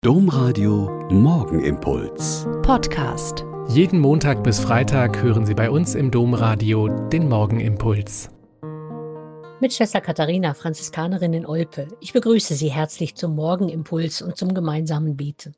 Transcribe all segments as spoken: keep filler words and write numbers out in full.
Domradio Morgenimpuls. Podcast. Jeden Montag bis Freitag hören Sie bei uns im Domradio den Morgenimpuls. Mit Schwester Katharina, Franziskanerin in Olpe. Ich begrüße Sie herzlich zum Morgenimpuls und zum gemeinsamen Beten.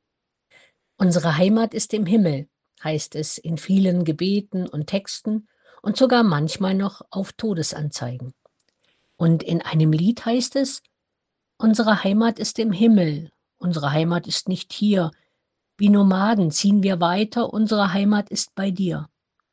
Unsere Heimat ist im Himmel, heißt es in vielen Gebeten und Texten und sogar manchmal noch auf Todesanzeigen. Und in einem Lied heißt es: Unsere Heimat ist im Himmel. Unsere Heimat ist nicht hier. Wie Nomaden ziehen wir weiter, unsere Heimat ist bei dir.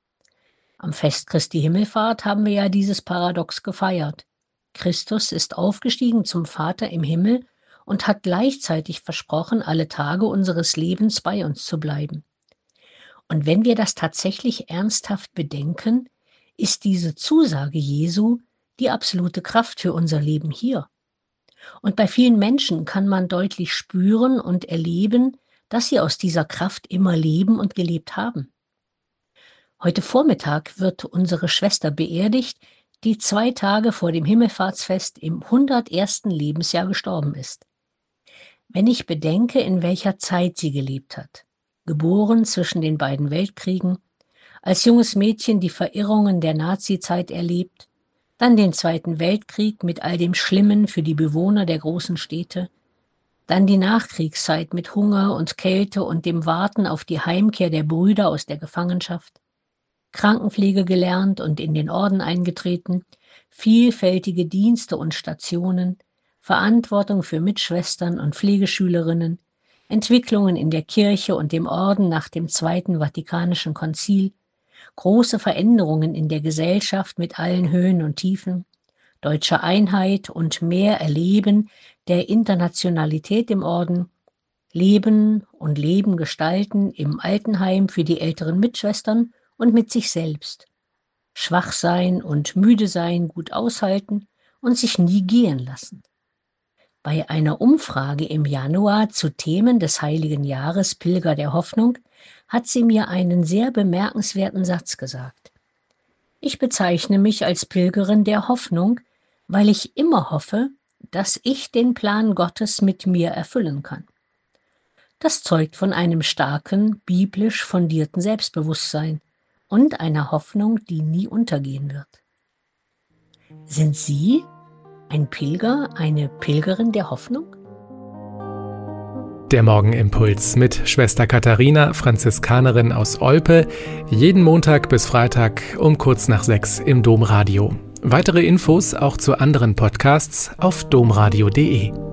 Am Fest Christi Himmelfahrt haben wir ja dieses Paradox gefeiert. Christus ist aufgestiegen zum Vater im Himmel und hat gleichzeitig versprochen, alle Tage unseres Lebens bei uns zu bleiben. Und wenn wir das tatsächlich ernsthaft bedenken, ist diese Zusage Jesu die absolute Kraft für unser Leben hier. Und bei vielen Menschen kann man deutlich spüren und erleben, dass sie aus dieser Kraft immer leben und gelebt haben. Heute Vormittag wird unsere Schwester beerdigt, die zwei Tage vor dem Himmelfahrtsfest im hundertersten Lebensjahr gestorben ist. Wenn ich bedenke, in welcher Zeit sie gelebt hat, geboren zwischen den beiden Weltkriegen, als junges Mädchen die Verirrungen der Nazizeit erlebt, dann den Zweiten Weltkrieg mit all dem Schlimmen für die Bewohner der großen Städte, dann die Nachkriegszeit mit Hunger und Kälte und dem Warten auf die Heimkehr der Brüder aus der Gefangenschaft, Krankenpflege gelernt und in den Orden eingetreten, vielfältige Dienste und Stationen, Verantwortung für Mitschwestern und Pflegeschülerinnen, Entwicklungen in der Kirche und dem Orden nach dem Zweiten Vatikanischen Konzil, große Veränderungen in der Gesellschaft mit allen Höhen und Tiefen, deutsche Einheit und mehr Erleben der Internationalität im Orden, Leben und Leben gestalten im Altenheim für die älteren Mitschwestern und mit sich selbst, schwach sein und müde sein gut aushalten und sich nie gehen lassen. Bei einer Umfrage im Januar zu Themen des Heiligen Jahres Pilger der Hoffnung hat sie mir einen sehr bemerkenswerten Satz gesagt. Ich bezeichne mich als Pilgerin der Hoffnung, weil ich immer hoffe, dass ich den Plan Gottes mit mir erfüllen kann. Das zeugt von einem starken, biblisch fundierten Selbstbewusstsein und einer Hoffnung, die nie untergehen wird. Sind Sie ein Pilger, eine Pilgerin der Hoffnung? Der Morgenimpuls mit Schwester Katharina, Franziskanerin aus Olpe, jeden Montag bis Freitag um kurz nach sechs im Domradio. Weitere Infos auch zu anderen Podcasts auf domradio punkt de.